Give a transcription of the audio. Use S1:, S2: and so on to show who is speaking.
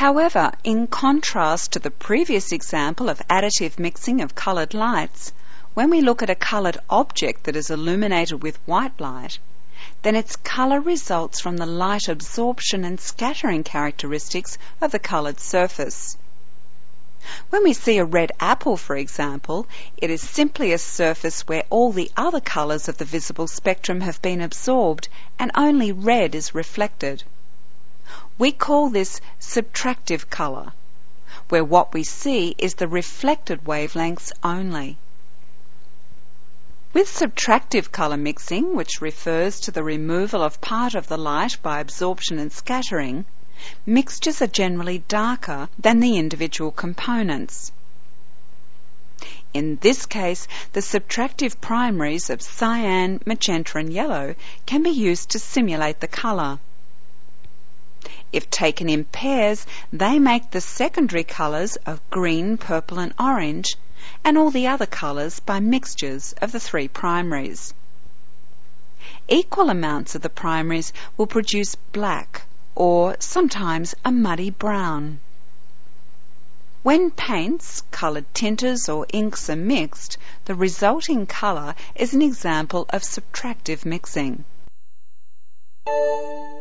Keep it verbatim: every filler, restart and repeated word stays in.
S1: However, in contrast to the previous example of additive mixing of coloured lights, when we look at a coloured object that is illuminated with white light, then its colour results from the light absorption and scattering characteristics of the coloured surface. When we see a red apple, for example, it is simply a surface where all the other colours of the visible spectrum have been absorbed and only red is reflected. We call this subtractive colour, where what we see is the reflected wavelengths only. With subtractive colour mixing, which refers to the removal of part of the light by absorption and scattering, mixtures are generally darker than the individual components. In this case, the subtractive primaries of cyan, magenta and yellow can be used to simulate the colour. If taken in pairs, they make the secondary colours of green, purple and orange, and all the other colours by mixtures of the three primaries. Equal amounts of the primaries will produce black, or sometimes a muddy brown. When paints, coloured tinters or inks are mixed, the resulting colour is an example of subtractive mixing.